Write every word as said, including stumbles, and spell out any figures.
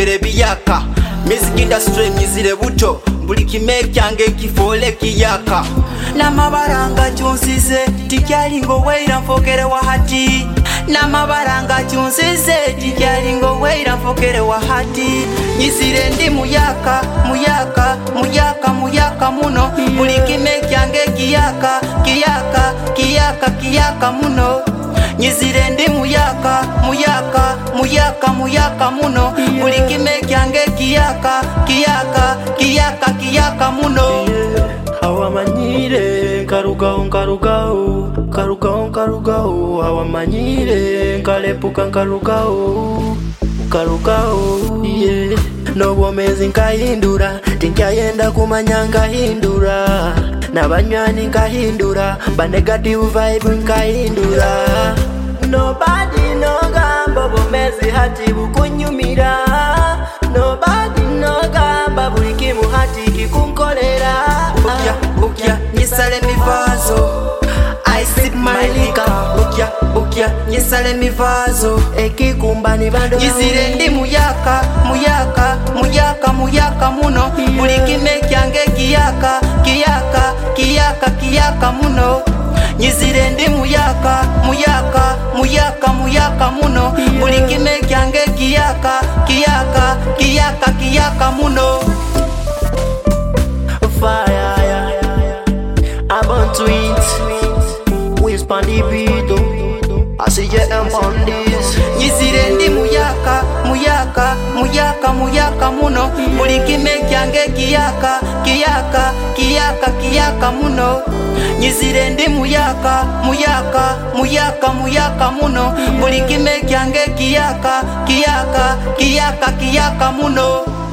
nfokere biyaka music industry nyizire buto buli kime kyange kifole kiyaka namabaranga cyunsize tikyali ngo weira nfokere wa hati namabaranga cyunsize tikyali ngo weira nfokere wa hati nyizire ndi muyaka muyaka muyaka muyaka muno buli kime kyange kiyaka kiyaka kiyaka kiyaka muno nyizire ndi muyaka muyaka muyaka muyaka muno buli kime kyange kiyaka kiyaka kiyaka kiyaka muno awamanyire nkarugao nkarugao nkarugao nkarugao awamanyire nkalepuka nkarugao nkarugao yeah. Nobwomezi nkahindura tinkyayenda kumanya nkahindura nabanywani nkahindura ba negative vibe nkahindura nobody no gamba bomezi hati bukunyumira nobody no gamba buli kimu hati kikunkolera ukya ukya nyisale mivazo I sip my liquor ukya ukya nyisale mivazo ekikumbani bando nyizire ndi muyaka muyaka muyaka muyaka muno buli kime kyange kiyaka kiyaka kiyaka kiyaka muno nyizire ndi muyaka muyaka muyaka muyaka muno buli kime kyange kiyaka kiyaka kiyaka kiyaka muno fire I'm on tweet whisper the beat I see you on this nyizire ndi muyaka muyaka muyaka muyaka muno buli kime kyange kiyaka kiyaka kiyaka kiyaka muno nyizire ndi muyaka muyaka muyaka muyaka muno buli kime kyange kiyaka kiyaka kiyaka kiyaka muno